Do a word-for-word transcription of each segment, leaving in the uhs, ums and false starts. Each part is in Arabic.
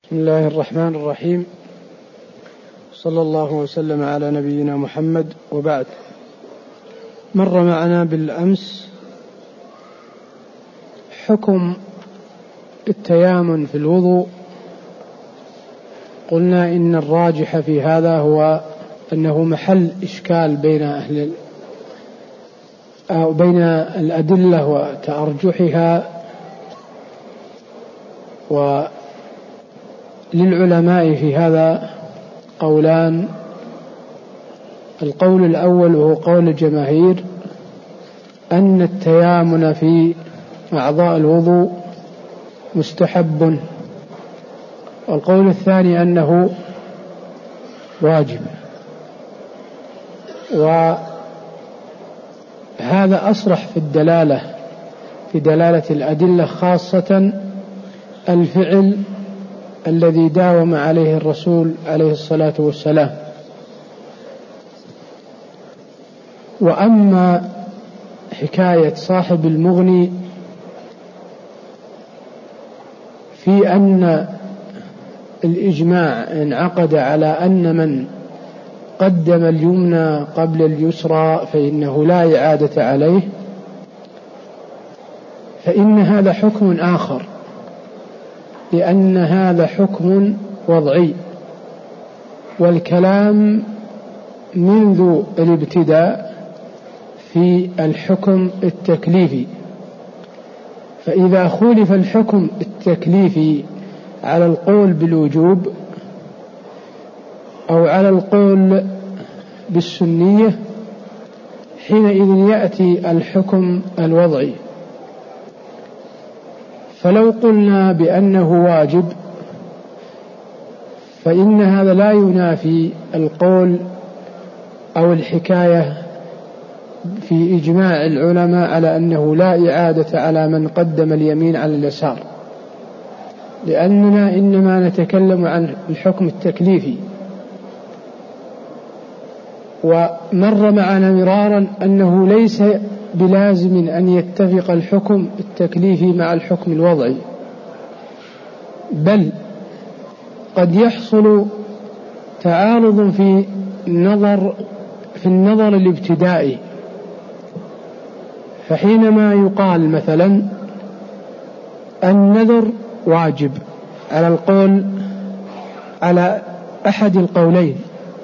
بسم الله الرحمن الرحيم، صلى الله وسلم على نبينا محمد، وبعد. مر معنا بالأمس حكم التيامن في الوضوء. قلنا إن الراجح في هذا هو أنه محل إشكال بين أهل أو بين الأدلة وتأرجحها، وللعلماء في هذا قولان. القول الأول وهو قول الجماهير أن التيامن في أعضاء الوضوء مستحب، والقول الثاني أنه واجب. وهذا أصرح في الدلالة في دلالة الأدلة، خاصة الفعل الذي داوم عليه الرسول عليه الصلاة والسلام. وأما حكاية صاحب المغني في أن الإجماع انعقد على أن من قدم اليمنى قبل اليسرى فإنه لا إعادة عليه، فإن هذا حكم آخر، لأن هذا حكم وضعي، والكلام منذ الابتداء في الحكم التكليفي. فإذا خولف الحكم التكليفي على القول بالوجوب أو على القول بالسنية، حينئذ يأتي الحكم الوضعي. فلو قلنا بأنه واجب فإن هذا لا ينافي القول أو الحكاية في إجماع العلماء على أنه لا إعادة على من قدم اليمين على اليسار، لأننا إنما نتكلم عن الحكم التكليفي. ومر معنا مرارا أنه ليس بلازم أن يتفق الحكم التكليفي مع الحكم الوضعي، بل قد يحصل تعارض في النظر في النظر الابتدائي. فحينما يقال مثلا النذر واجب على القول على أحد القولين،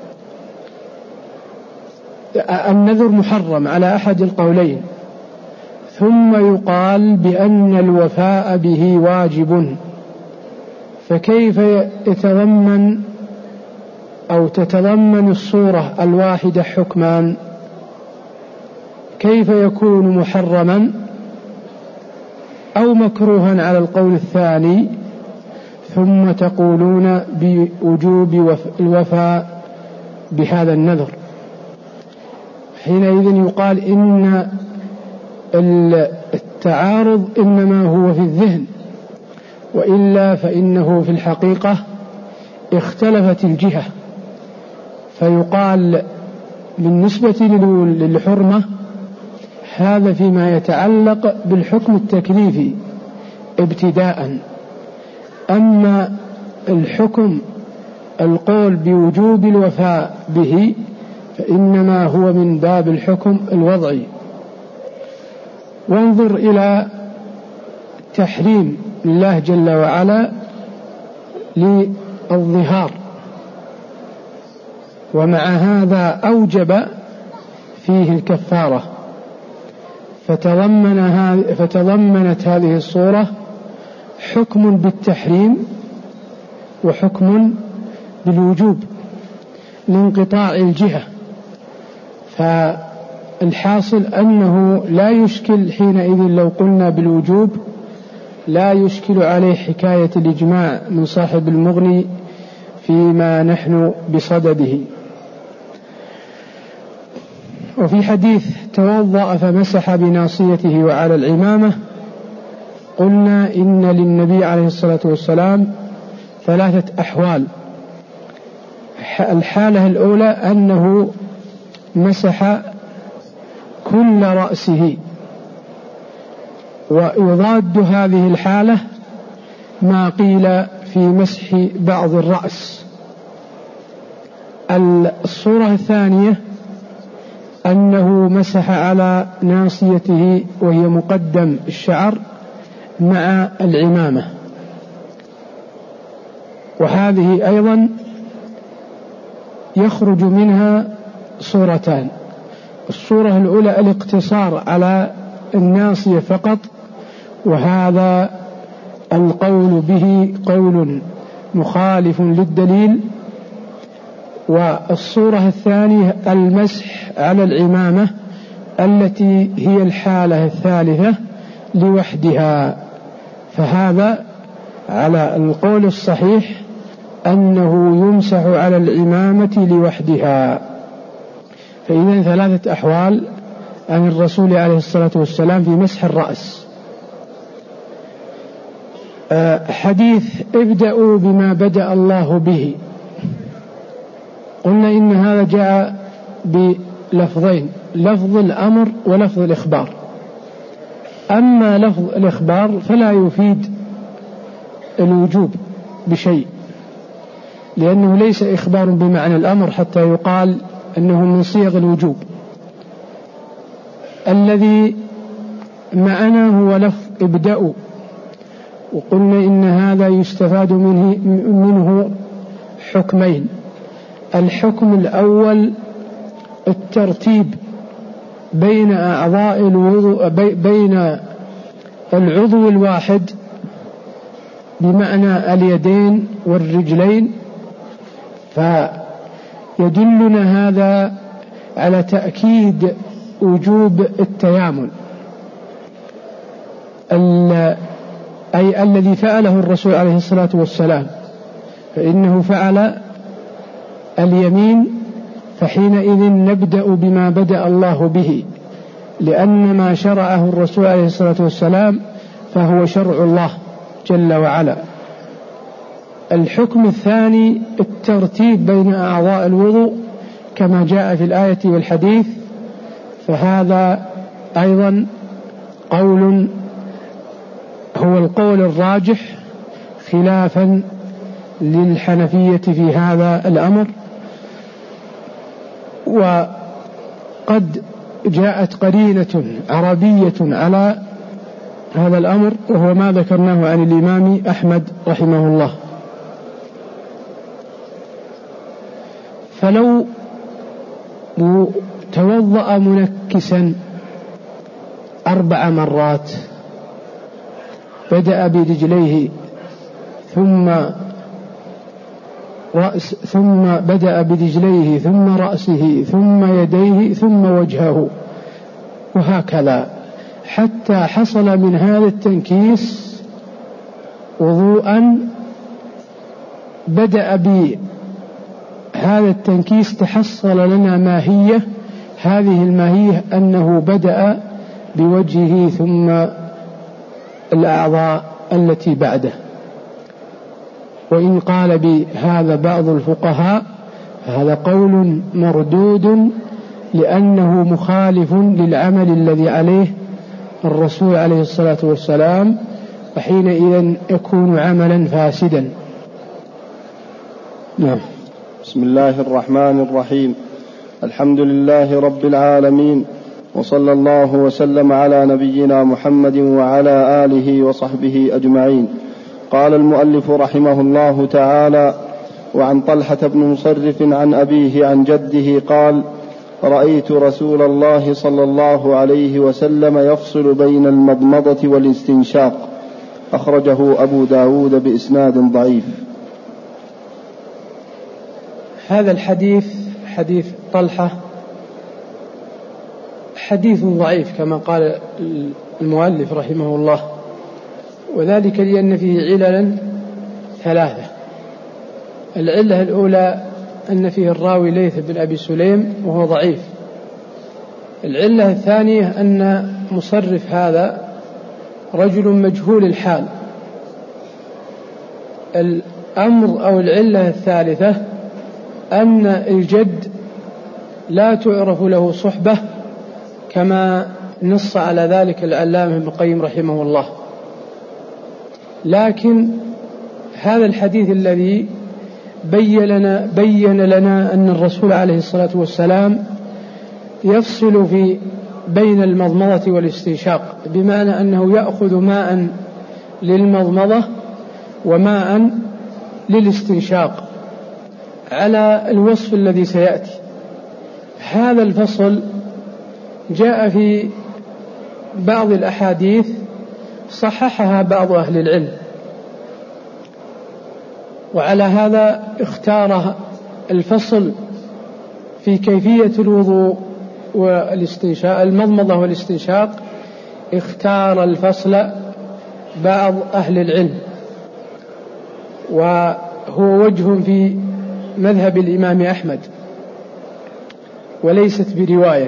النذر محرم على أحد القولين، ثم يقال بأن الوفاء به واجب، فكيف يتضمن أو تتضمن الصورة الواحدة حكمان؟ كيف يكون محرما أو مكروها على القول الثاني ثم تقولون بوجوب الوفاء بهذا النذر؟ حينئذ يقال إن التعارض إنما هو في الذهن، وإلا فإنه في الحقيقة اختلفت الجهة. فيقال بالنسبة للحرمة هذا فيما يتعلق بالحكم التكليفي ابتداء، أما الحكم القول بوجوب الوفاء به فإنما هو من باب الحكم الوضعي. وانظر إلى تحريم الله جل وعلا للظهار، ومع هذا أوجب فيه الكفارة، فتضمن فتضمنت هذه الصورة حكم بالتحريم وحكم بالوجوب لانقطاع الجهة. فالحاصل أنه لا يشكل حينئذ لو قلنا بالوجوب، لا يشكل عليه حكاية الإجماع من صاحب المغني فيما نحن بصدده. وفي حديث توضأ فمسح بناصيته وعلى العمامة، قلنا إن للنبي عليه الصلاة والسلام ثلاثة أحوال. الحالة الأولى أنه مسح كل رأسه، ويضاد هذه الحالة ما قيل في مسح بعض الرأس. الصورة الثانية أنه مسح على ناصيته وهي مقدم الشعر مع العمامة، وهذه أيضا يخرج منها صورتان. الصورة الأولى الاقتصار على الناصية فقط، وهذا القول به قول مخالف للدليل. والصورة الثانية المسح على العمامة التي هي الحالة الثالثة لوحدها، فهذا على القول الصحيح أنه يمسح على العمامة لوحدها. فإذا ثلاثة أحوال عن الرسول عليه الصلاة والسلام في مسح الرأس. حديث ابدأوا بما بدأ الله به، قلنا إن هذا جاء بلفظين، لفظ الأمر ولفظ الإخبار. أما لفظ الإخبار فلا يفيد الوجوب بشيء، لأنه ليس إخبار بمعنى الأمر حتى يقال أنه من صيغ الوجوب. الذي معنا هو لفظ ابدأوا، وقلنا إن هذا يستفاد منه, منه حكمين. الحكم الأول الترتيب بين أعضاء الوضوء، بين العضو الواحد بمعنى اليدين والرجلين، فيدلنا هذا على تأكيد وجوب التيامن، أي الذي فعله الرسول عليه الصلاة والسلام، فإنه فعل اليمين، فحينئذ نبدأ بما بدأ الله به، لأن ما شرعه الرسول عليه الصلاة والسلام فهو شرع الله جل وعلا. الحكم الثاني الترتيب بين أعضاء الوضوء كما جاء في الآية والحديث، فهذا أيضا قول هو القول الراجح خلافا للحنفية في هذا الأمر. وقد جاءت قرينة عربية على هذا الأمر، وهو ما ذكرناه عن الإمام أحمد رحمه الله. فلو توضأ منكسا أربع مرات، بدأ برجليه ثم رأس ثم بدأ برجليه ثم رأسه ثم يديه ثم وجهه، وهكذا حتى حصل من هذا التنكيس وضوءا. بدأ بهذا التنكيس تحصل لنا ماهية، هذه الماهية أنه بدأ بوجهه ثم الأعضاء التي بعده. وإن قال بهذا بعض الفقهاء فهذا قول مردود، لأنه مخالف للعمل الذي عليه الرسول عليه الصلاة والسلام، وحينئذ يكون عملا فاسدا. نعم. بسم الله الرحمن الرحيم. الحمد لله رب العالمين، وصلى الله وسلم على نبينا محمد وعلى آله وصحبه أجمعين. قال المؤلف رحمه الله تعالى: وعن طلحة بن مصرف عن أبيه عن جده قال: رأيت رسول الله صلى الله عليه وسلم يفصل بين المضمضة والاستنشاق. أخرجه أبو داود بإسناد ضعيف. هذا الحديث حديث طلحة حديث ضعيف كما قال المؤلف رحمه الله، وذلك لأن فيه عللا ثلاثة. العلة الأولى أن فيه الراوي ليث بن أبي سليم وهو ضعيف. العلة الثانية أن مصرف هذا رجل مجهول الحال. الأمر أو العلة الثالثة أن الجد لا تعرف له صحبة، كما نص على ذلك العلامة ابن القيم رحمه الله. لكن هذا الحديث الذي بين لنا, بين لنا أن الرسول عليه الصلاة والسلام يفصل في بين المضمضة والاستنشاق، بمعنى أنه يأخذ ماء للمضمضة وماء للاستنشاق على الوصف الذي سيأتي. هذا الفصل جاء في بعض الأحاديث صححها بعض أهل العلم، وعلى هذا اختار الفصل في كيفية الوضوء والاستنشاق المضمضة والاستنشاق، اختار الفصل بعض أهل العلم، وهو وجه في مذهب الإمام أحمد وليست برواية،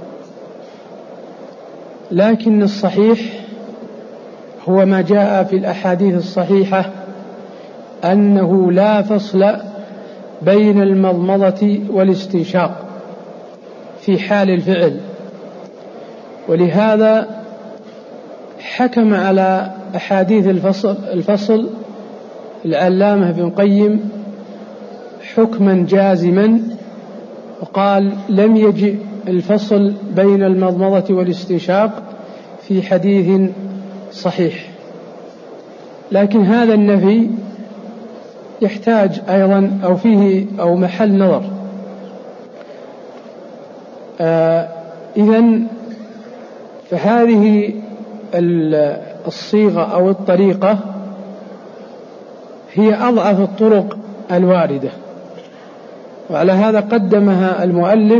لكن الصحيح هو ما جاء في الأحاديث الصحيحة أنه لا فصل بين المضمضة والاستنشاق في حال الفعل. ولهذا حكم على أحاديث الفصل, الفصل العلامة بن قيم حكما جازما، وقال لم يجئ الفصل بين المضمضة والاستنشاق في حديث صحيح. لكن هذا النفي يحتاج أيضا أو فيه أو محل نظر. آه إذن فهذه الصيغة أو الطريقة هي أضعف الطرق الواردة، وعلى هذا قدمها المؤلف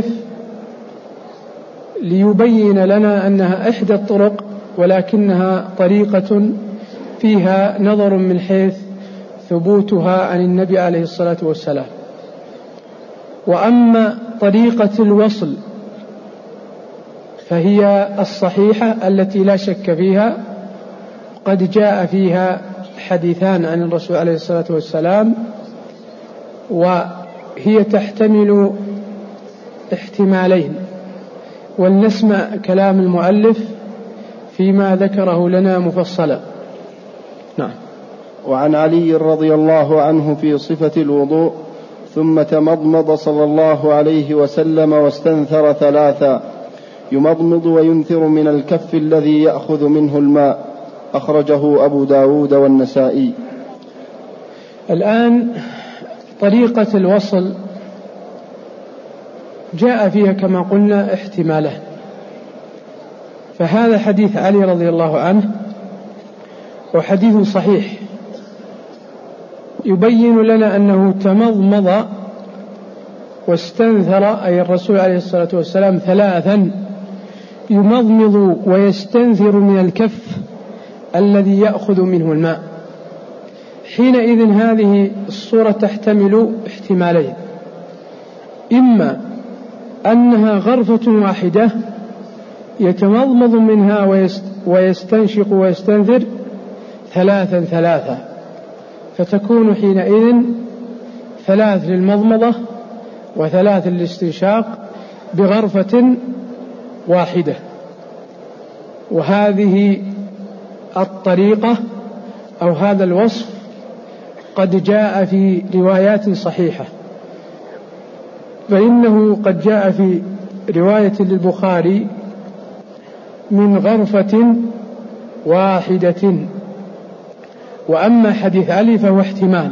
ليبين لنا أنها إحدى الطرق، ولكنها طريقة فيها نظر من حيث ثبوتها عن النبي عليه الصلاة والسلام. وأما طريقة الوصل فهي الصحيحة التي لا شك فيها، قد جاء فيها حديثان عن الرسول عليه الصلاة والسلام، وهي تحتمل احتمالين، ولنسمع كلام المؤلف فيما ذكره لنا مفصلا. نعم. وعن علي رضي الله عنه في صفة الوضوء: ثم تمضمض صلى الله عليه وسلم واستنثر ثلاثا، يمضمض وينثر من الكف الذي يأخذ منه الماء. أخرجه أبو داود والنسائي. الآن طريقة الوصل جاء فيها كما قلنا احتماله، فهذا حديث علي رضي الله عنه وحديث صحيح يبين لنا أنه تمضمض واستنثر، أي الرسول عليه الصلاة والسلام، ثلاثا، يمضمض ويستنثر من الكف الذي يأخذ منه الماء. حينئذ هذه الصورة تحتمل احتمالين: إما أنها غرفة واحدة يتمضمض منها ويستنشق ويستنثر ثلاثا ثلاثا، فتكون حينئذ ثلاث للمضمضة وثلاث للاستنشاق بغرفة واحدة. وهذه الطريقة أو هذا الوصف قد جاء في روايات صحيحة، فإنه قد جاء في رواية للبخاري من غرفة واحدة. وأما حديث علي فهو احتمال.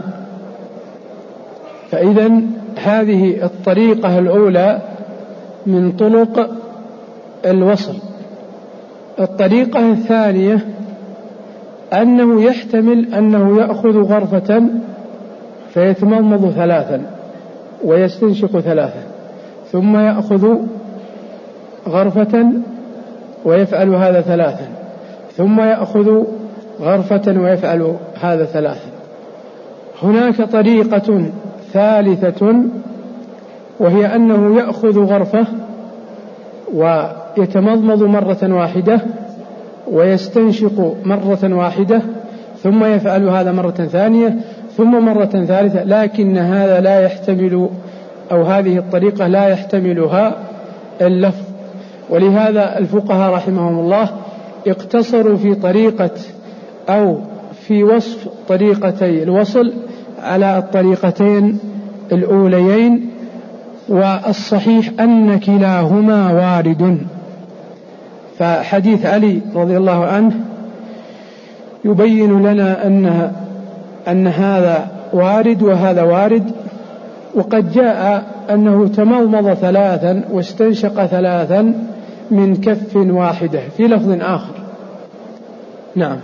فإذن هذه الطريقة الأولى من طرق الوصل. الطريقة الثانية أنه يحتمل أنه يأخذ غرفة فيتمضمض ثلاثا ويستنشق ثلاثا، ثم يأخذ غرفة ويفعل هذا ثلاثا، ثم يأخذ غرفة ويفعل هذا ثلاثا. هناك طريقة ثالثة، وهي أنه يأخذ غرفة ويتمضمض مرة واحدة ويستنشق مرة واحدة، ثم يفعل هذا مرة ثانية ثم مرة ثالثة، لكن هذا لا يحتمل أو هذه الطريقة لا يحتملها اللفظ. ولهذا الفقهاء رحمهم الله اقتصروا في طريقة أو في وصف طريقتي الوصل على الطريقتين الأوليين، والصحيح أن كلاهما وارد. فحديث علي رضي الله عنه يبين لنا أن أن هذا وارد وهذا وارد، وقد جاء أنه تمضمض ثلاثا واستنشق ثلاثا من كف واحدة في لفظ آخر. نعم.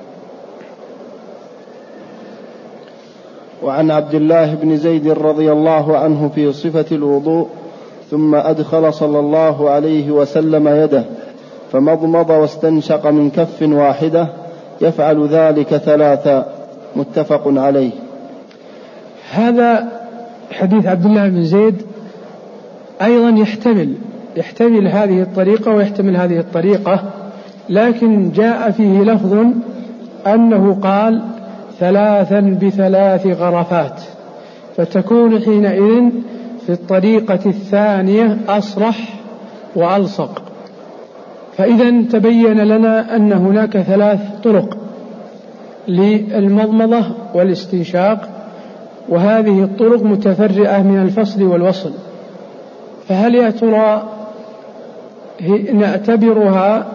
وعن عبد الله بن زيد رضي الله عنه في صفة الوضوء: ثم أدخل صلى الله عليه وسلم يده فمضمض واستنشق من كف واحدة يفعل ذلك ثلاثا، متفق عليه. هذا حديث عبد الله بن زيد أيضا يحتمل يحتمل هذه الطريقة ويحتمل هذه الطريقة، لكن جاء فيه لفظ أنه قال ثلاثا بثلاث غرفات، فتكون حينئذ في الطريقة الثانية أصرح وألصق. فإذا تبين لنا أن هناك ثلاث طرق للمضمضة والاستنشاق، وهذه الطرق متفرعة من الفصل والوصل. فهل يا ترى نعتبرها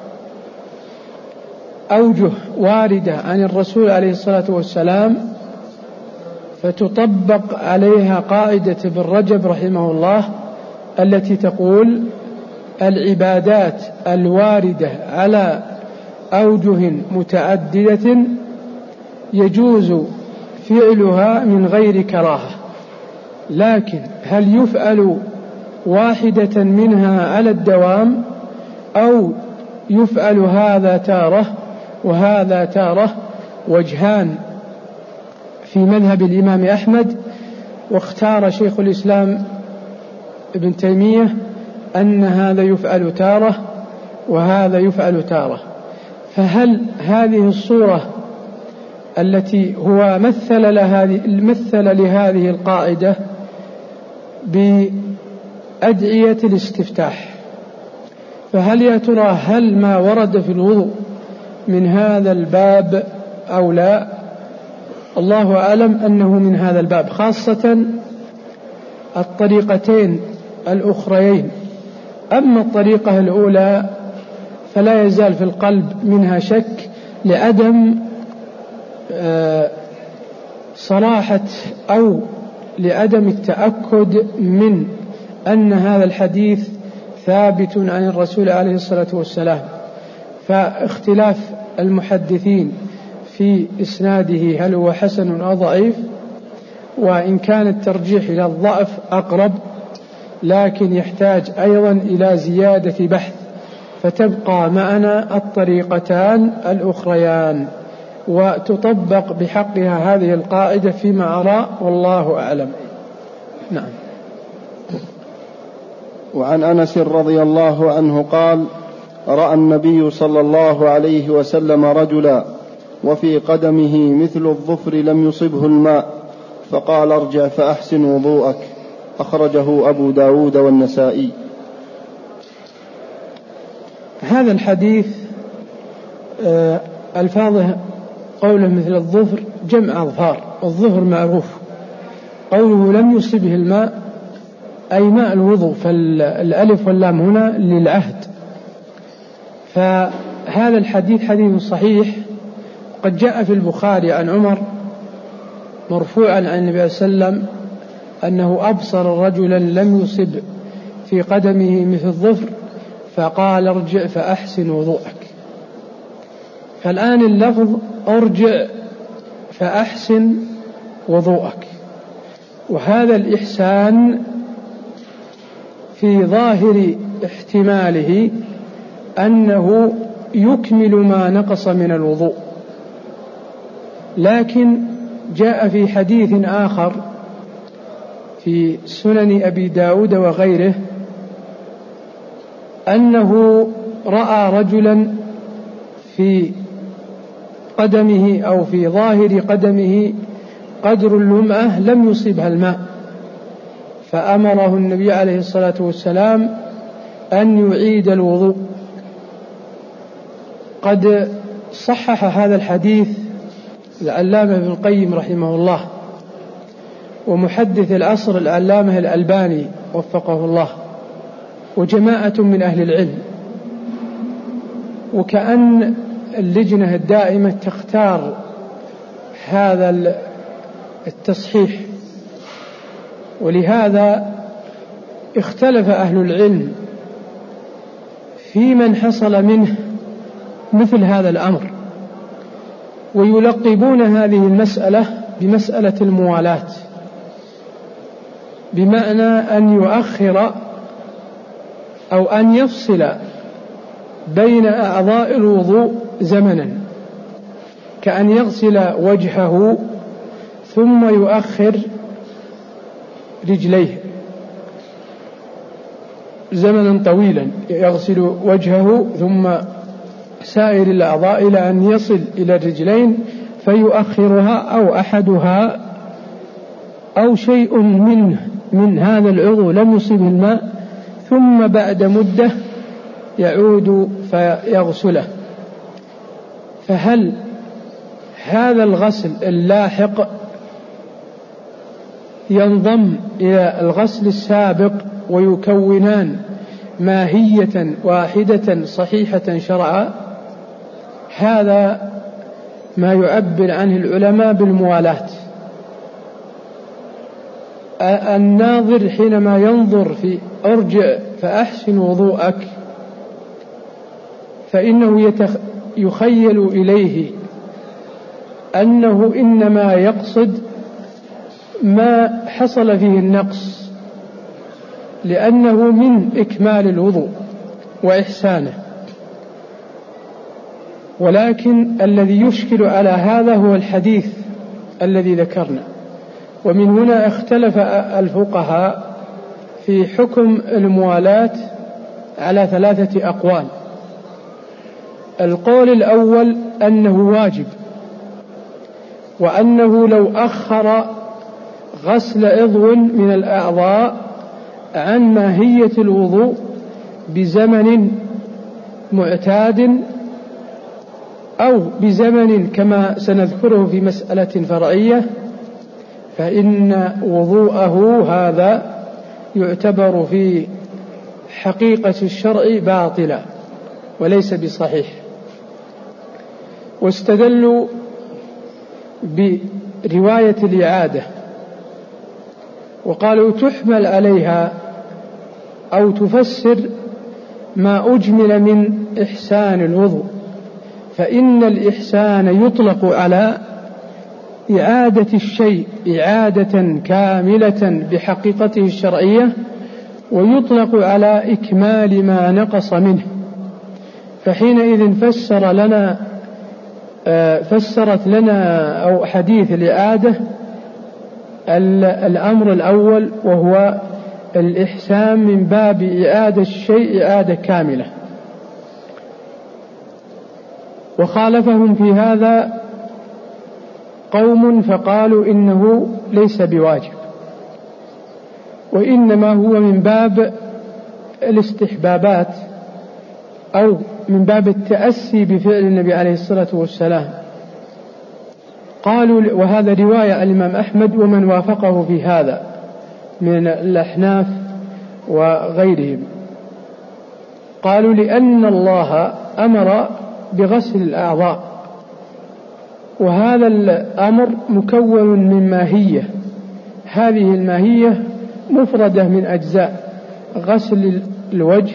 أوجه واردة عن الرسول عليه الصلاة والسلام فتطبق عليها قاعدة ابن رجب رحمه الله التي تقول: العبادات الواردة على أوجه متعددة يجوز فعلها من غير كراهة، لكن هل يفعل واحدة منها على الدوام أو يفعل هذا تارة وهذا تارة؟ وجهان في مذهب الإمام أحمد، واختار شيخ الإسلام ابن تيمية أن هذا يفعل تارة وهذا يفعل تارة. فهل هذه الصورة التي هو مثل لهذه مثل لهذه القاعدة بأدعية الاستفتاح، فهل يا ترى هل ما ورد في الوضوء من هذا الباب أو لا؟ الله أعلم أنه من هذا الباب، خاصة الطريقتين الأخريين. أما الطريقة الأولى فلا يزال في القلب منها شك لعدم صراحة أو لعدم التأكد من أن هذا الحديث ثابت عن الرسول عليه الصلاة والسلام. فاختلاف المحدثين في إسناده هل هو حسن أو ضعيف، وإن كان الترجيح إلى الضعف أقرب، لكن يحتاج أيضا إلى زيادة بحث، فتبقى معنا الطريقتان الأخريان وتطبق بحقها هذه القاعدة فيما أرى، والله أعلم. نعم. وعن أنس رضي الله عنه قال: رأى النبي صلى الله عليه وسلم رجلا وفي قدمه مثل الظفر لم يصبه الماء، فقال: ارجع فأحسن وضوءك. أخرجه أبو داود والنسائي. هذا الحديث آه الفاظه قوله مثل الظفر جمع أظفار، الظفر معروف. قوله لم يصبه الماء أي ماء الوضوء، فالألف واللام هنا للعهد. فهذا الحديث حديث صحيح، قد جاء في البخاري عن عمر مرفوعا عن النبي صلى الله عليه وسلم أنه أبصر رجلا لم يصب في قدمه مثل الظفر فقال: ارجع فأحسن وضوءك. فالآن اللفظ ارجع فأحسن وضوءك، وهذا الإحسان في ظاهر احتماله أنه يكمل ما نقص من الوضوء، لكن جاء في حديث آخر في سنن أبي داود وغيره أنه رأى رجلا في قدمه أو في ظاهر قدمه قدر اللمعة لم يصبها الماء، فأمره النبي عليه الصلاة والسلام أن يعيد الوضوء. قد صحح هذا الحديث العلامة ابن القيم رحمه الله، ومحدث العصر العلامة الألباني وفقه الله، وجماعة من أهل العلم. وكأن اللجنة الدائمة تختار هذا التصحيح، ولهذا اختلف أهل العلم في من حصل منه مثل هذا الأمر، ويلقبون هذه المسألة بمسألة الموالاة، بمعنى أن يؤخر أو أن يفصل بين أعضاء الوضوء زمنا، كأن يغسل وجهه ثم يؤخر رجليه زمنا طويلا، يغسل وجهه ثم سائر الأعضاء إلى أن يصل إلى الرجلين فيؤخرها أو أحدها أو شيء منه من هذا العضو لم يصبه الماء، ثم بعد مدة يعود فيغسله. فهل هذا الغسل اللاحق ينضم إلى الغسل السابق ويكونان ماهية واحدة صحيحة شرعا؟ هذا ما يعبر عنه العلماء بالموالاة. الناظر حينما ينظر في أرجع فأحسن وضوءك، فإنه يخيل إليه أنه إنما يقصد ما حصل فيه النقص، لأنه من إكمال الوضوء وإحسانه. ولكن الذي يشكل على هذا هو الحديث الذي ذكرنا. ومن هنا اختلف الفقهاء في حكم الموالاة على ثلاثة أقوال. القول الأول أنه واجب، وأنه لو أخر غسل عضو من الأعضاء عن ماهية الوضوء بزمن معتاد أو بزمن كما سنذكره في مسألة فرعية، فإن وضوءه هذا يعتبر في حقيقة الشرع باطلا وليس بصحيح. واستدلوا برواية الإعادة وقالوا تحمل عليها أو تفسر ما أجمل من إحسان الوضوء، فإن الإحسان يطلق على إعادة الشيء إعادة كاملة بحقيقته الشرعية، ويطلق على إكمال ما نقص منه. فحينئذ فسر لنا فسرت لنا أو حديث الإعادة الأمر الأول، وهو الإحسان من باب إعادة الشيء إعادة كاملة. وخالفهم في هذا قوم فقالوا إنه ليس بواجب، وإنما هو من باب الاستحبابات أو من باب التأسي بفعل النبي عليه الصلاة والسلام. قالوا، وهذا رواية الإمام أحمد ومن وافقه في هذا من الأحناف وغيرهم، قالوا لأن الله أمر بغسل الأعضاء، وهذا الأمر مكون من ماهية، هذه الماهية مفردة من أجزاء غسل الوجه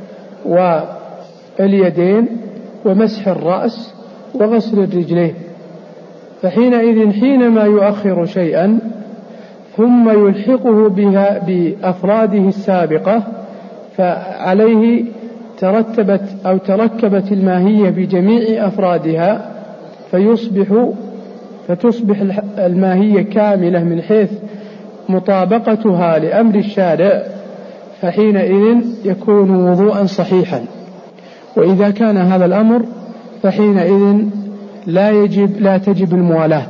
واليدين ومسح الرأس وغسل الرجلين. فحينئذ حينما يؤخر شيئا ثم يلحقه بها بأفراده السابقة، فعليه ترتبت أو تركبت الماهية بجميع أفرادها، فيصبح فتصبح الماهية كاملة من حيث مطابقتها لأمر الشارع، فحينئذ يكون وضوءا صحيحا. وإذا كان هذا الأمر فحينئذ لا يجب لا تجب الموالاة.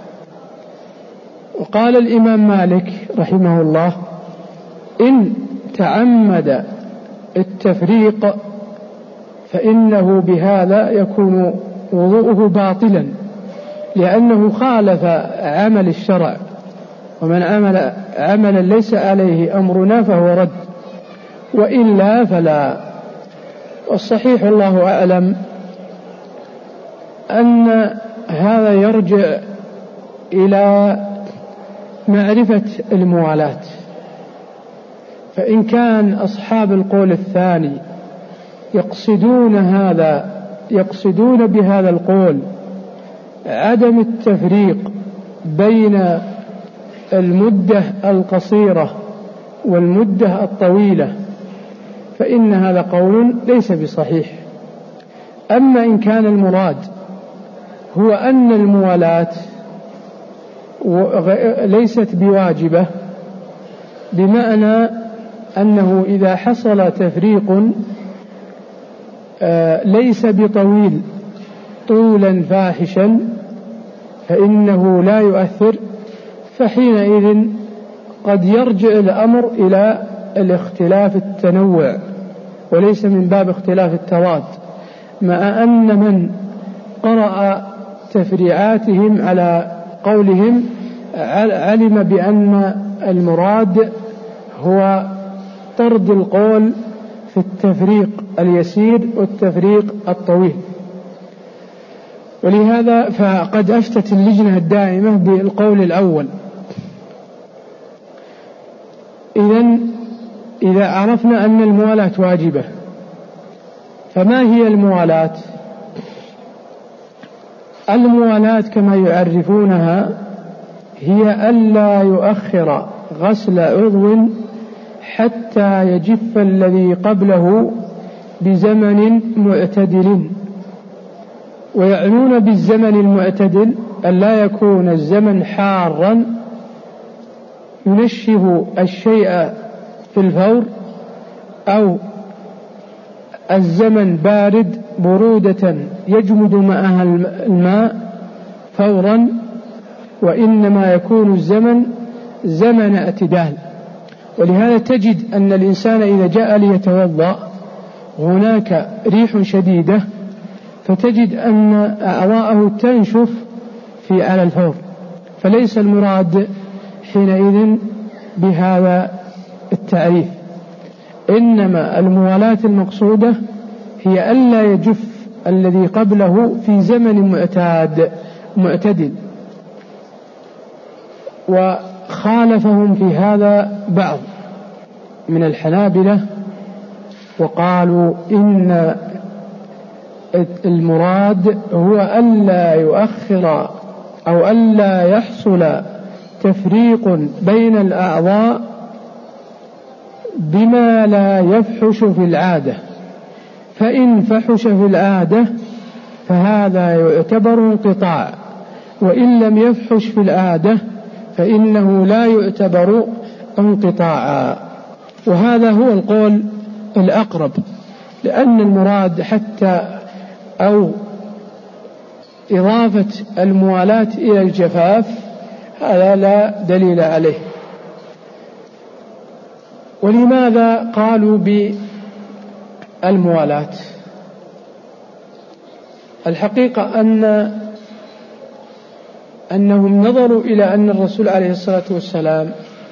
وقال الإمام مالك رحمه الله إن تعمد التفريق فإنه بهذا يكون وضوءه باطلا، لأنه خالف عمل الشرع، ومن عمل عملا ليس عليه أمرنا فهو رد، وإلا فلا. والصحيح الله أعلم أن هذا يرجع إلى معرفة الموالاة. فإن كان أصحاب القول الثاني يقصدون هذا يقصدون بهذا القول عدم التفريق بين المدة القصيرة والمدة الطويلة، فإن هذا قول ليس بصحيح. أما إن كان المراد هو أن الموالاة ليست بواجبة، بمعنى أنه إذا حصل تفريق ليس بطويل طولا فاحشا فإنه لا يؤثر، فحينئذ قد يرجع الأمر إلى الاختلاف التنوع وليس من باب اختلاف التضاد، مع أن من قرأ تفريعاتهم على قولهم علم بأن المراد هو طرد القول في التفريق اليسير والتفريق الطويل. ولهذا فقد أفتت اللجنة الدائمة بالقول الأول. إذن إذا عرفنا أن الموالاة واجبة، فما هي الموالاة؟ الموالاة كما يعرفونها هي ألا يؤخر غسل عضو حتى يجف الذي قبله بزمن معتدل. ويعنون بالزمن المعتدل أن لا يكون الزمن حارا ينشف الشيء في الفور، أو الزمن بارد برودة يجمد معها الماء فورا، وإنما يكون الزمن زمن اعتدال. ولهذا تجد أن الإنسان إذا جاء ليتوضأ هناك ريح شديدة، فتجد أن أعضاءه تنشف في على الفور، فليس المراد حينئذ بهذا التعريف، إنما الموالاة المقصودة هي ألا يجف الذي قبله في زمن معتاد معتدل. وخالفهم في هذا بعض من الحنابلة وقالوا إن المراد هو ألا يؤخر أو ألا يحصل تفريق بين الأعضاء بما لا يفحش في العادة، فإن فحش في العادة فهذا يعتبر انقطاع، وإن لم يفحش في العادة فإنه لا يعتبر انقطاعا. وهذا هو القول الأقرب، لأن المراد حتى أو إضافة الموالاة إلى الجفاف هذا لا دليل عليه. ولماذا قالوا بالموالاة؟ الحقيقة أن أنهم نظروا إلى أن الرسول عليه الصلاة والسلام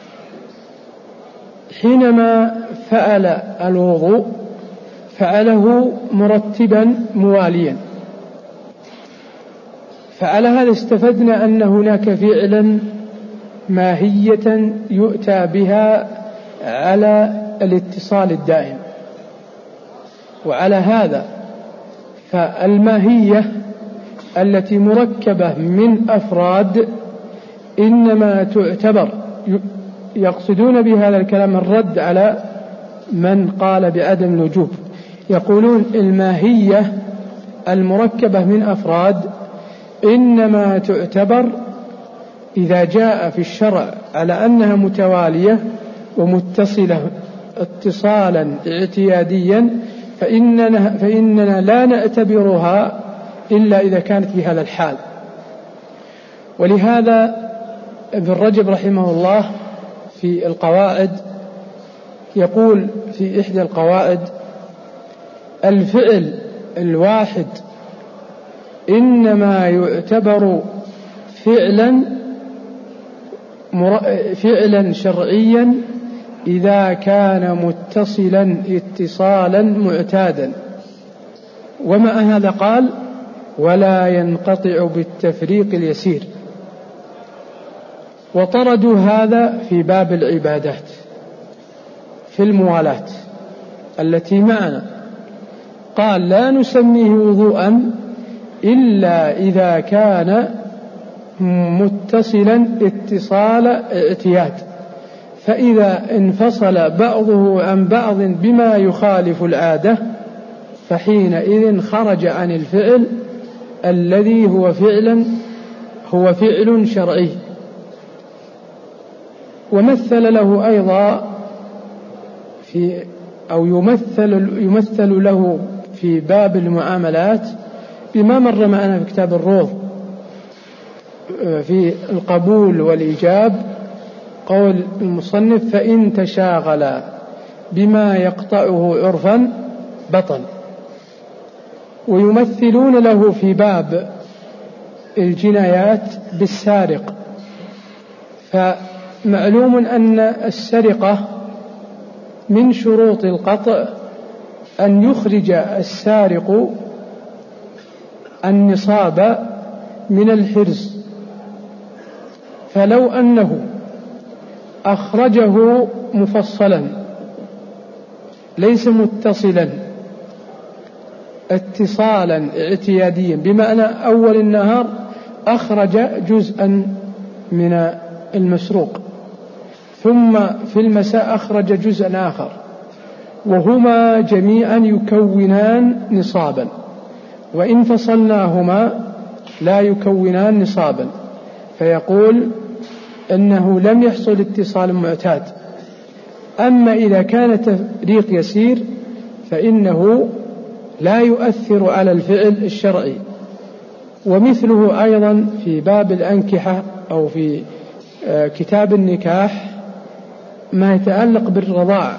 حينما فعل الوضوء فعله مرتبا مواليا، فعلى هذا استفدنا أن هناك فعلا ماهية يؤتى بها على الاتصال الدائم. وعلى هذا فالماهية التي مركبة من أفراد إنما تعتبر، يقصدون بهذا الكلام الرد على من قال بعدم الوجوب، يقولون الماهية المركبة من أفراد إنما تعتبر إذا جاء في الشرع على أنها متوالية ومتصلة اتصالا اعتياديا، فإننا, فإننا لا نعتبرها إلا إذا كانت بهذا الحال. ولهذا ابن رجب رحمه الله في القواعد يقول في إحدى القواعد: الفعل الواحد إنما يعتبر فعلا فعلا شرعيا إذا كان متصلا اتصالا معتادا. ومع هذا قال ولا ينقطع بالتفريق اليسير. وطردوا هذا في باب العبادات في الموالاة التي معنا، قال لا نسميه وضوءا إلا إذا كان متصلا اتصال اعتياد، فإذا انفصل بعضه عن بعض بما يخالف العادة فحينئذ خرج عن الفعل الذي هو فعلا هو فعل شرعي. ومثل له أيضا في أو يمثل يمثل له في باب المعاملات بما مر معنا في كتاب الروض في القبول والإيجاب، قول المصنف فإن تشاغل بما يقطعه عرفا بطل. ويمثلون له في باب الجنايات بالسارق، فمعلوم أن السرقة من شروط القطع أن يخرج السارق النصاب من الحرز، فلو أنه أخرجه مفصلا ليس متصلا اتصالا اعتياديا، بمعنى أول النهار أخرج جزءا من المسروق ثم في المساء أخرج جزءا آخر وهما جميعا يكونان نصابا، وإن فصلناهما لا يكونان نصابا، فيقول أنه لم يحصل اتصال معتاد. أما إذا كان تفريق يسير فإنه لا يؤثر على الفعل الشرعي. ومثله أيضا في باب الأنكحة أو في كتاب النكاح ما يتعلق بالرضاع،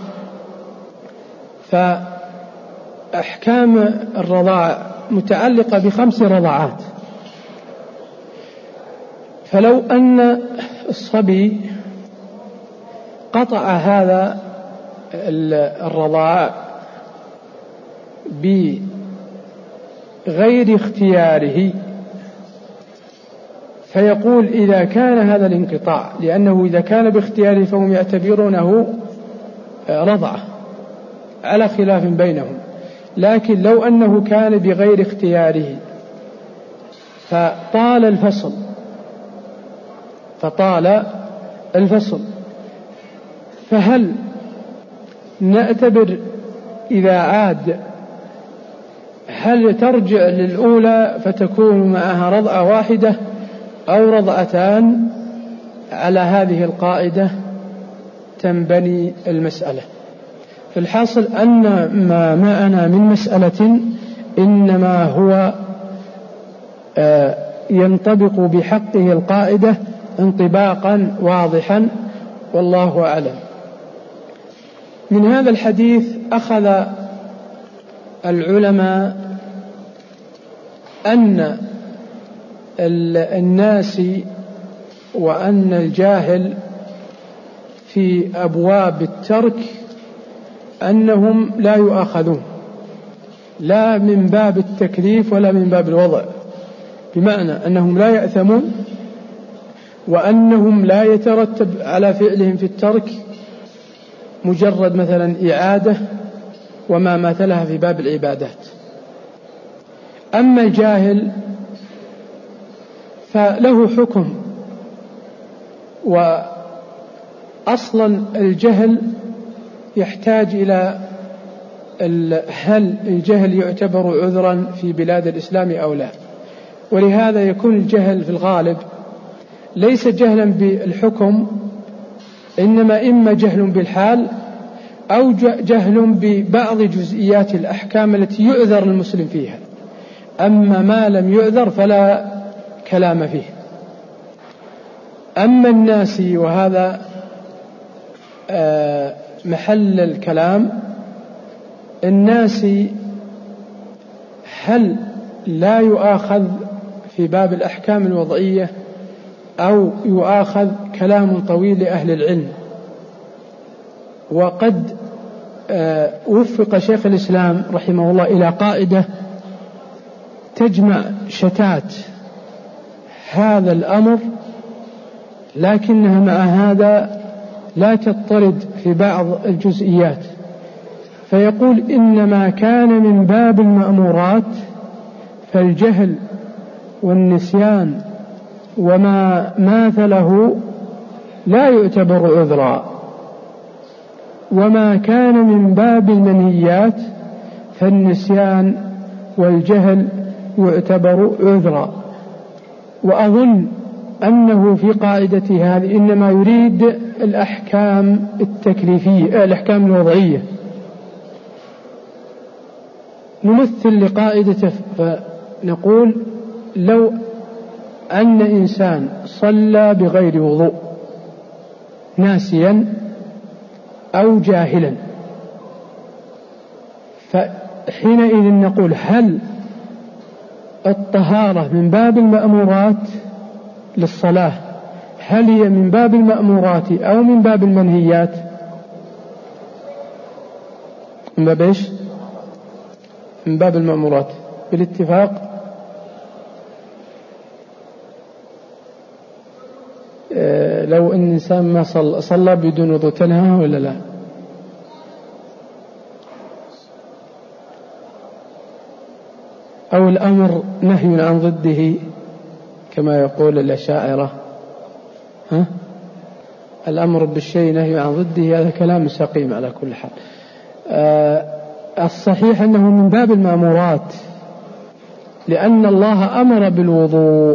فأحكام الرضاع متعلقة بخمس رضاعات، فلو أن الصبي قطع هذا الرضاع بغير اختياره فيقول إذا كان هذا الانقطاع، لأنه إذا كان باختياره فهم يعتبرونه رضعة على خلاف بينهم، لكن لو أنه كان بغير اختياره فطال الفصل فطال الفصل فهل نعتبر إذا عاد هل ترجع للأولى فتكون معها رضعة واحدة أو رضعتان؟ على هذه القاعدة تنبني المسألة. في الحاصل أن ما معنا من مسألة إنما هو ينطبق بحقه القاعدة انطباقا واضحا، والله أعلم. من هذا الحديث أخذ العلماء أن الناس وأن الجاهل في أبواب الترك أنهم لا يؤاخذون، لا من باب التكليف ولا من باب الوضع، بمعنى أنهم لا يأثمون وأنهم لا يترتب على فعلهم في الترك مجرد مثلا إعادة وما مثلها في باب العبادات. أما الجاهل فله حكم، وأصلا الجهل يحتاج إلى هل الجهل يعتبر عذرا في بلاد الإسلام أو لا، ولهذا يكون الجهل في الغالب ليس جهلا بالحكم، إنما إما جهل بالحال أو جهل ببعض جزئيات الأحكام التي يعذر المسلم فيها، أما ما لم يعذر فلا كلام فيه. أما الناس، وهذا محل الكلام، الناس هل لا يؤاخذ في باب الأحكام الوضعية أو يؤاخذ كلام طويل لأهل العلم. وقد وفق شيخ الإسلام رحمه الله إلى قاعدة تجمع شتات هذا الأمر، لكنها مع هذا لا تضطرد في بعض الجزئيات، فيقول إنما كان من باب المأمورات فالجهل والنسيان وما ماثله لا يعتبر عذرا، وما كان من باب المنهيات فالنسيان والجهل يعتبر عذرا. وأظن أنه في قاعدة هذه إنما يريد الأحكام التكليفية، الأحكام الوضعية. نمثل لقاعدته فنقول لو أن إنسان صلى بغير وضوء ناسيا أو جاهلا، فحينئذ نقول هل الطهارة من باب المأمورات للصلاة، هل هي من باب المأمورات أو من باب المنهيات؟ من باب إيش؟ من باب المأمورات بالاتفاق. اه لو أن إنسان ما صلى, صلى بدون وضوء تنهاه ولا لا؟ أو الأمر نهي عن ضده كما يقول الأشاعرة؟ ها؟ الأمر بالشيء نهي عن ضده، هذا كلام سقيم على كل حال. آه الصحيح أنه من باب المأمورات، لأن الله أمر بالوضوء،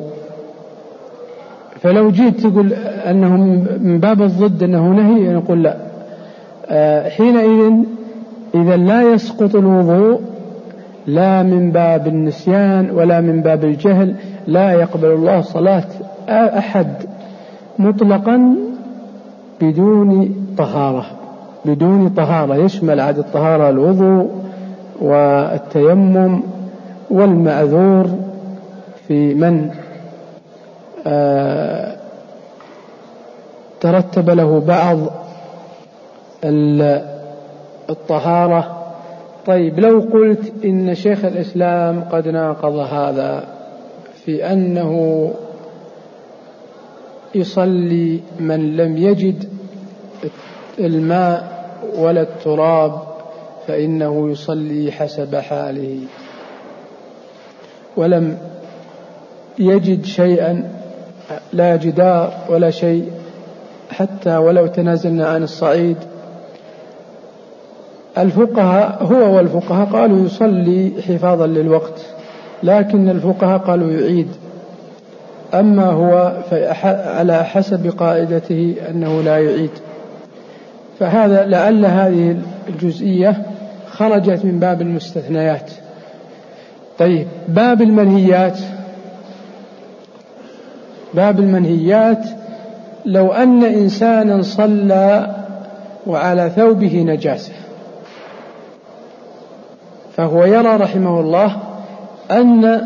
فلو جيت تقول أنه من باب الضد أنه نهي نقول لا. آه حينئذ إذا لا يسقط الوضوء لا من باب النسيان ولا من باب الجهل، لا يقبل الله صلاة أحد مطلقا بدون طهارة، بدون طهارة يشمل عاد الطهارة الوضوء والتيمم والمعذور في من آه ترتب له بعض الطهارة. طيب لو قلت إن شيخ الإسلام قد ناقض هذا في أنه يصلي من لم يجد الماء ولا التراب فإنه يصلي حسب حاله، ولم يجد شيئا لا جدار ولا شيء حتى ولو تنازلنا عن الصعيد، الفقهاء هو والفقهاء قالوا يصلي حفاظا للوقت، لكن الفقهاء قالوا يعيد. أما هو على حسب قاعدته أنه لا يعيد، فهذا لعل هذه الجزئية خرجت من باب المستثنيات. طيب باب المنهيات، باب المنهيات لو أن إنسانا صلى وعلى ثوبه نجاسة، فهو يرى رحمه الله أن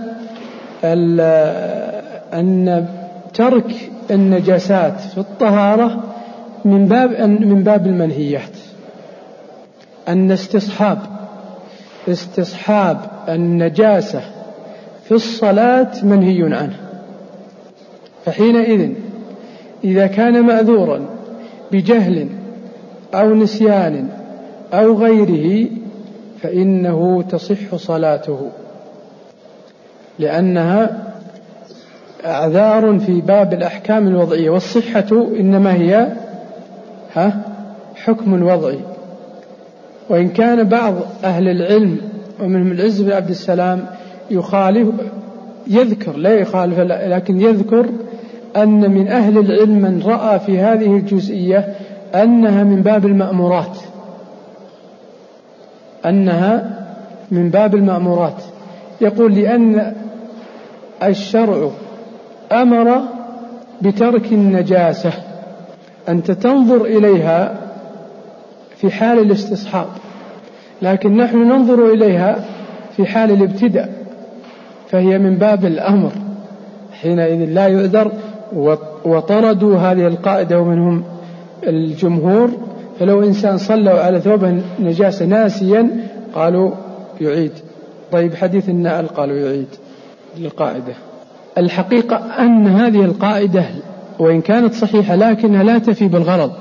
أن ترك النجاسات في الطهارة من باب من باب المنهيات، أن استصحاب استصحاب النجاسة في الصلاة منهي عنه. فحينئذ إذا كان معذورا بجهل أو نسيان أو غيره فإنه تصح صلاته، لأنها أعذار في باب الأحكام الوضعية، والصحة إنما هي ها حكم وضعي. وإن كان بعض أهل العلم ومنهم العز بن عبد السلام يخالف، يذكر لا يخالف لكن يذكر أن من أهل العلم من رأى في هذه الجزئية أنها من باب المأمورات، أنها من باب المأمورات. يقول لأن الشرع أمر بترك النجاسة، أنت تنظر إليها في حال الاستصحاب، لكن نحن ننظر إليها في حال الابتداء، فهي من باب الأمر، حينئذ لا يعذر. وطردوا هذه القاعدة ومنهم الجمهور، فلو إنسان صلى على ثوبه نجاسة ناسيا قالوا يعيد. طيب حديث النعل قالوا يعيد للقاعدة. الحقيقة أن هذه القاعدة وإن كانت صحيحة لكنها لا تفي بالغرض،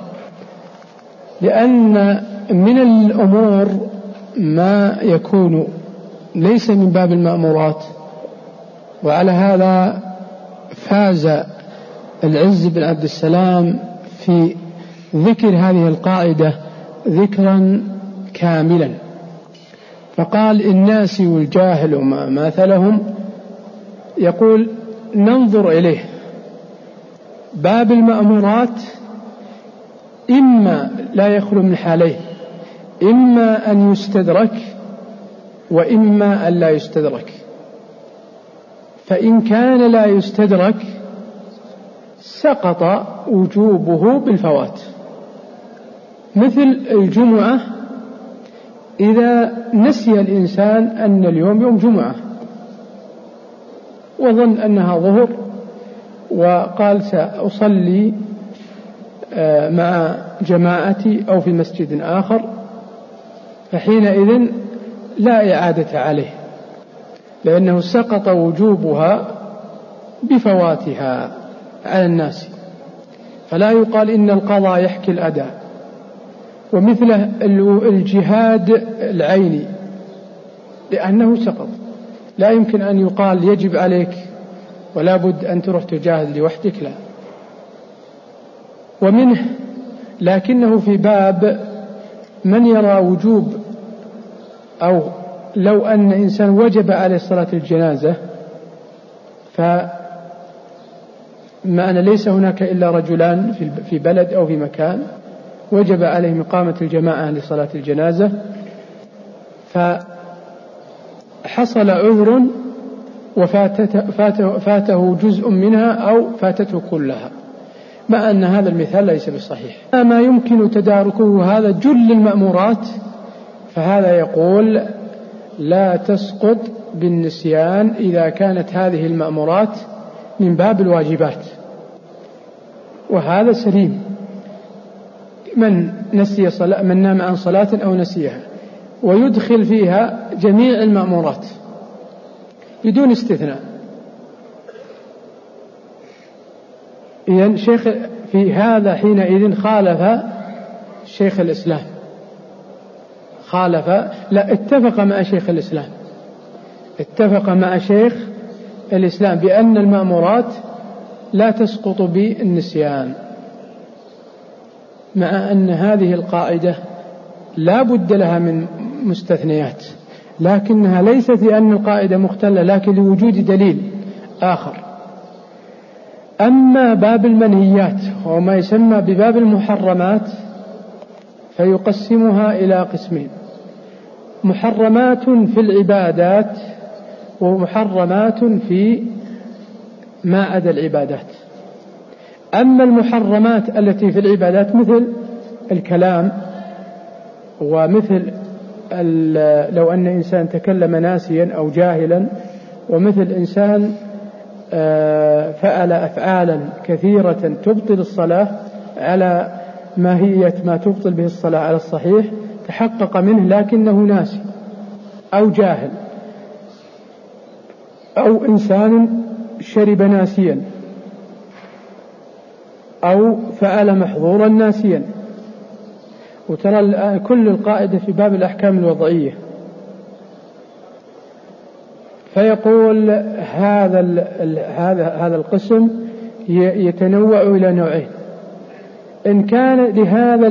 لأن من الأمور ما يكون ليس من باب المأمورات. وعلى هذا فاز العز بن عبد السلام في ذكر هذه القاعدة ذكرا كاملا، فقال الناس والجاهل ما مثلهم، يقول ننظر إليه باب المأمورات إما لا يخلو من حالين، إما أن يستدرك وإما أن لا يستدرك. فإن كان لا يستدرك سقط وجوبه بالفوات، مثل الجمعة إذا نسي الإنسان أن اليوم يوم جمعة وظن أنها ظهر وقال سأصلي مع جماعتي أو في مسجد آخر، فحينئذ لا إعادة عليه لأنه سقط وجوبها بفواتها على الناس، فلا يقال إن القضاء يحكي الأداء. ومثله الجهاد العيني لأنه سقط، لا يمكن أن يقال يجب عليك ولا بد أن تروح تجاهد لوحدك، لا. ومنه لكنه في باب من يرى وجوب، أو لو أن إنسان وجب عليه صلاة الجنازة فمعنى ليس هناك إلا رجلان في بلد أو في مكان وجب عليهم إقامة الجماعة لصلاة الجنازة، فحصل عذر وفاته فاته جزء منها أو فاتته كلها، مع أن هذا المثال ليس بصحيح. ما يمكن تداركه هذا جل المأمورات، فهذا يقول لا تسقط بالنسيان إذا كانت هذه المأمورات من باب الواجبات، وهذا سليم. من نسي صلاة، من نام عن صلاة أو نسيها، ويدخل فيها جميع المأمورات بدون استثناء. إذن شيخ في هذا حينئذ خالف شيخ الإسلام، خالف لا اتفق مع شيخ الإسلام، اتفق مع شيخ الإسلام بأن المأمورات لا تسقط بالنسيان، مع أن هذه القاعدة لا بد لها من مستثنيات، لكنها ليست لأن القاعدة مختلة، لكن لوجود دليل آخر. أما باب المنهيات وما يسمى بباب المحرمات فيقسمها إلى قسمين: محرمات في العبادات ومحرمات في ما عدا العبادات. أما المحرمات التي في العبادات مثل الكلام، ومثل لو أن إنسان تكلم ناسيا أو جاهلا، ومثل إنسان فعل أفعالا كثيرة تبطل الصلاة على ماهية ما تبطل به الصلاة على الصحيح، تحقق منه لكنه ناسي أو جاهل، أو إنسان شرب ناسيا أو فعل محظورا ناسيا. وترى كل القاعدة في باب الأحكام الوضعية. فيقول هذا هذا هذا القسم يتنوع إلى نوعين: إن كان لهذا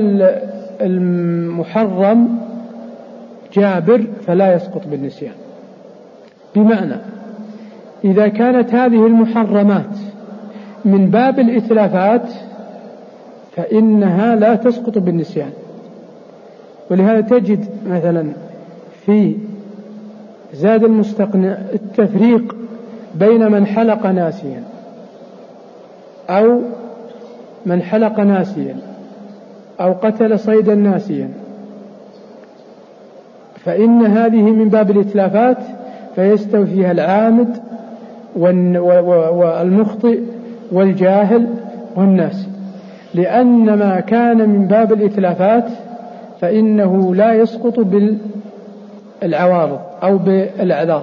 المحرم جابر فلا يسقط بالنسيان، بمعنى إذا كانت هذه المحرمات من باب الإتلافات فإنها لا تسقط بالنسيان. ولهذا تجد مثلا في زاد المستقنع التفريق بين من حلق ناسيا أو من حلق ناسيا أو قتل صيدا ناسيا، فإن هذه من باب الإتلافات فيستوي فيها العامد والمخطئ والجاهل والناس، لأن ما كان من باب الإتلافات فإنه لا يسقط بالعوارض أو بالأعذار.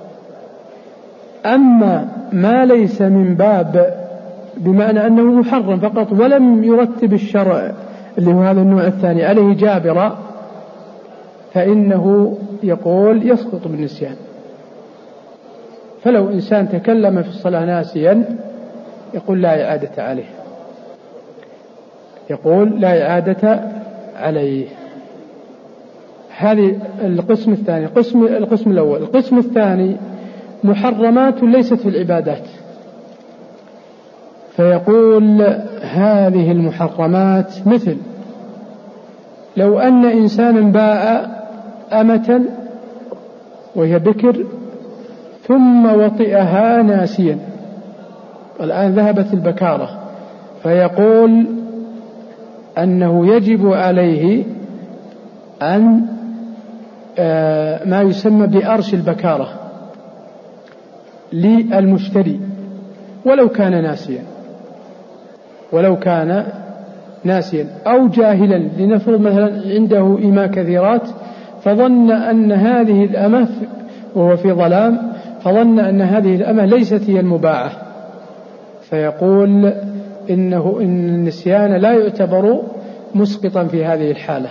أما ما ليس من باب بمعنى أنه محرم فقط ولم يرتب الشرع اللي هو هذا النوع الثاني عليه جابرا، فإنه يقول يسقط بالنسيان. فلو إنسان تكلم في الصلاة ناسيا يقول لا إعادة عليه، يقول لا إعادة عليه. هذه القسم الثاني. قسم القسم الأول. القسم الثاني محرمات ليست في العبادات، فيقول هذه المحرمات مثل لو أن إنسانا باع أمة وهي بكر ثم وطئها ناسيا، والآن ذهبت البكارة، فيقول أنه يجب عليه أن ما يسمى بأرش البكارة للمشتري ولو كان ناسيا، ولو كان ناسيا أو جاهلا. لنفرض مثلا عنده إماء كثيرات فظن أن هذه الأمة وهو في ظلام فظن أن هذه الأمة ليست هي المباعة، فيقول إنه إن النسيان لا يعتبر مسقطا في هذه الحالة.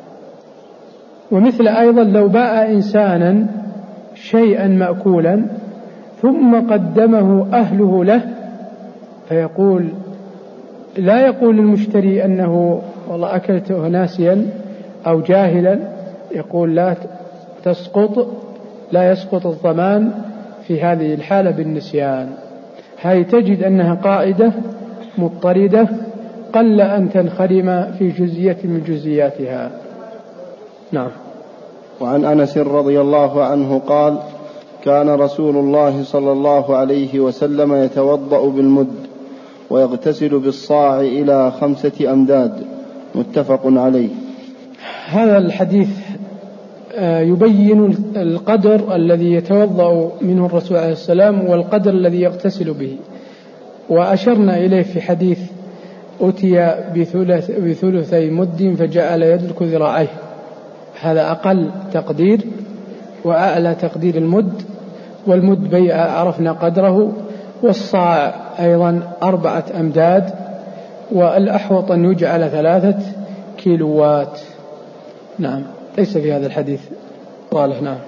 ومثل أيضا لو باع إنسانا شيئا مأكولا ثم قدمه أهله له، فيقول لا يقول المشتري أنه والله أكلته ناسيا أو جاهلا، يقول لا تسقط لا يسقط الضمان في هذه الحالة بالنسيان. هاي تجد أنها قاعدة مضطردة قل أن تنخرم في جزئية من جزئياتها. نعم. وعن أنس رضي الله عنه قال: كان رسول الله صلى الله عليه وسلم يتوضأ بالمد ويغتسل بالصاع إلى خمسة أمداد، متفق عليه. هذا الحديث يبين القدر الذي يتوضأ منه الرسول عليه السلام والقدر الذي يغتسل به، وأشرنا إليه في حديث أتي بثلث بثلثي مد فجعل يدلك ذراعيه، هذا أقل تقدير، وأعلى تقدير المد. والمد بيع عرفنا قدره، والصاع أيضا أربعة أمداد، والأحوط أن يجعل ثلاثة كيلوات. نعم، ليس في هذا الحديث صالح. نعم.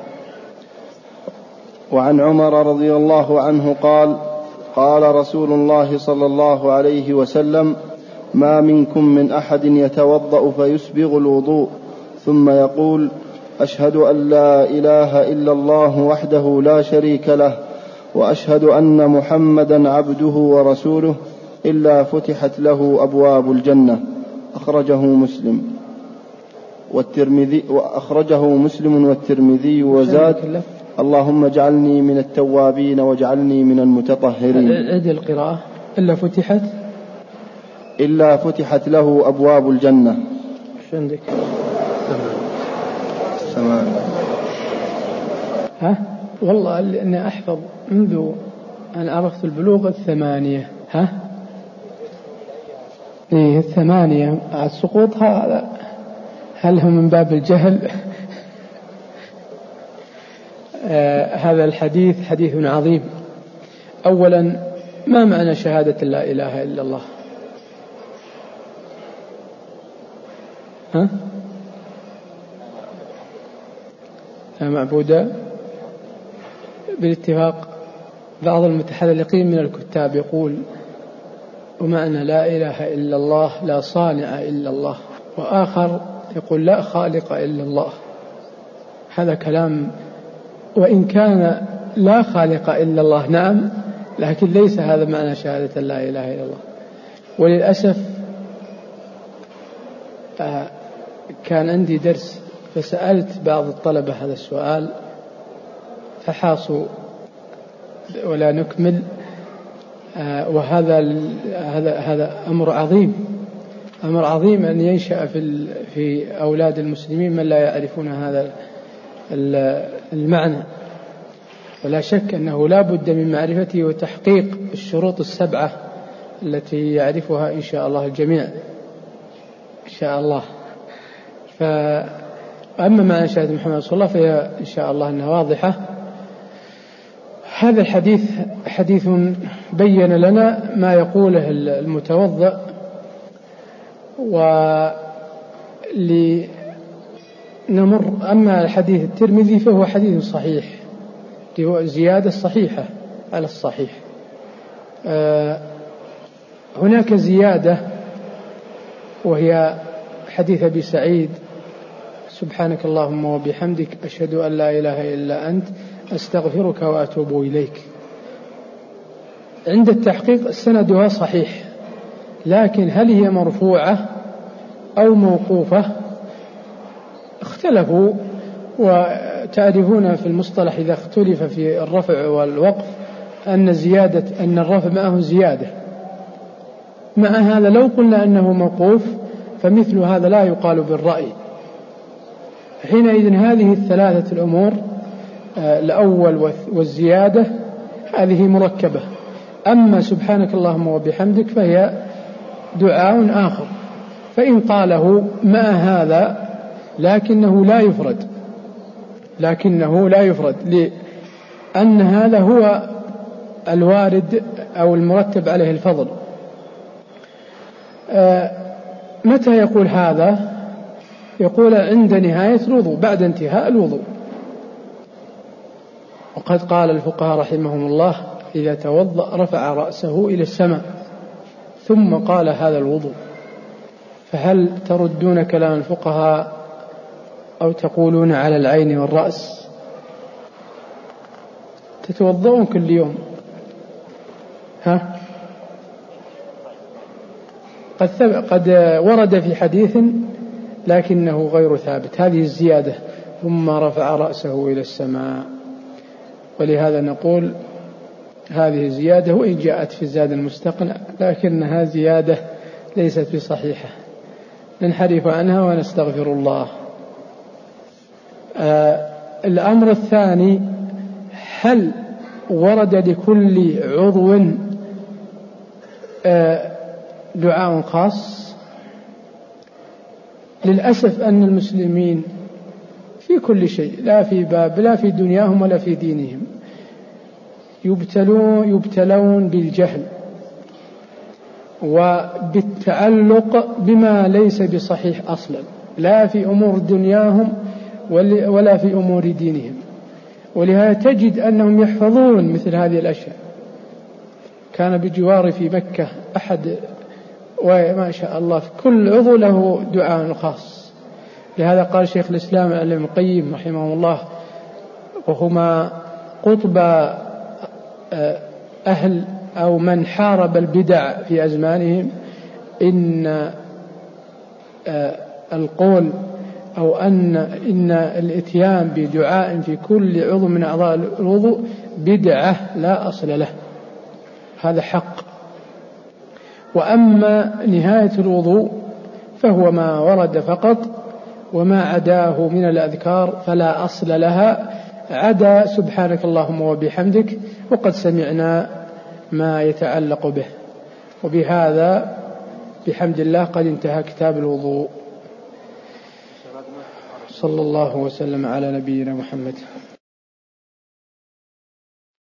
وعن عمر رضي الله عنه قال: قال رسول الله صلى الله عليه وسلم: ما منكم من أحد يتوضأ فيسبغ الوضوء ثم يقول: أشهد أن لا إله إلا الله وحده لا شريك له وأشهد أن محمدا عبده ورسوله إلا فتحت له أبواب الجنة. أخرجه مسلم والترمذي وأخرجه مسلم والترمذي وزاد: اللهم اجعلني من التوابين واجعلني من المتطهرين. عد القراءة: إلا فتحت إلا فتحت له أبواب الجنة. ايش عندك؟ ثمان. ها والله أني أحفظ منذ أن عرفت البلوغ الثمانية. ها إيه الثمانية. السقوط هذا هل هو من باب الجهل؟ آه هذا الحديث حديث عظيم. أولا، ما معنى شهادة لا إله إلا الله؟ ها؟ لا معبود بالاتفاق. بعض المتحلقين من الكتاب يقول: ومعنى لا إله إلا الله لا صانع إلا الله، وآخر يقول لا خالق إلا الله. هذا كلام، وإن كان لا خالق إلا الله نعم، لكن ليس هذا معنى شهادة لا إله إلا الله. وللأسف كان عندي درس فسألت بعض الطلبة هذا السؤال فحاصوا ولا نكمل. وهذا هذا هذا أمر عظيم، أمر عظيم أن ينشأ في في أولاد المسلمين من لا يعرفون هذا المعنى. ولا شك أنه لا بد من معرفته وتحقيق الشروط السبعة التي يعرفها إن شاء الله الجميع إن شاء الله. فأما معنى شهادة محمد رسول الله فهي إن شاء الله أنها واضحة. هذا الحديث حديث بين لنا ما يقوله المتوضئ، ولنمر. أما الحديث الترمذي فهو حديث صحيح، زيادة صحيحة على الصحيح. هناك زيادة وهي حديث أبي سعيد: سبحانك اللهم وبحمدك أشهد أن لا إله إلا أنت أستغفرك وأتوب إليك. عند التحقيق سندها صحيح، لكن هل هي مرفوعة أو موقوفة؟ اختلفوا، وتعرفون في المصطلح إذا اختلف في الرفع والوقف أن زيادة أن الرفع معه زيادة. مع هذا لو قلنا أنه موقوف فمثل هذا لا يقال بالرأي. حينئذ هذه الثلاثة الأمور، الأول والزيادة، هذه مركبة. أما سبحانك اللهم وبحمدك فهي دعاء آخر، فإن قاله مع هذا لكنه لا يفرد لكنه لا يفرد لأن هذا هو الوارد أو المرتب عليه الفضل. متى يقول هذا؟ يقول عند نهاية الوضوء، بعد انتهاء الوضوء. وقد قال الفقهاء رحمهم الله: إذا توضأ رفع رأسه إلى السماء ثم قال هذا الوضوء. فهل تردون كلام الفقهاء أو تقولون على العين والرأس؟ تتوضؤون كل يوم، ها؟ قد, قد ورد في حديث لكنه غير ثابت هذه الزيادة: ثم رفع رأسه إلى السماء. ولهذا نقول هذه زيادة وإن جاءت في الزاد المستقنع لكنها زيادة ليست بصحيحة، ننحرف عنها ونستغفر الله. آه الأمر الثاني: هل ورد لكل عضو آه دعاء خاص؟ للأسف أن المسلمين في كل شيء، لا في باب لا في دنياهم ولا في دينهم، يبتلون, يبتلون بالجهل وبالتعلق بما ليس بصحيح أصلا، لا في أمور دنياهم ولا في أمور دينهم. ولهذا تجد أنهم يحفظون مثل هذه الأشياء. كان بجواري في مكة أحد وما شاء الله في كل عضو له دعاء خاص. لهذا قال شيخ الإسلام ابن القيم رحمه الله، وهما قطب أهل أو من حارب البدع في أزمانهم: إن القول أو أن إن الإتيان بدعاء في كل عضو من أعضاء الوضوء بدعة لا أصل له، هذا حق. وأما نهاية الوضوء فهو ما ورد فقط، وما عداه من الأذكار فلا أصل لها عدا سبحانك اللهم وبحمدك، وقد سمعنا ما يتعلق به. وبهذا بحمد الله قد انتهى كتاب الوضوء. صلى الله وسلم على نبينا محمد.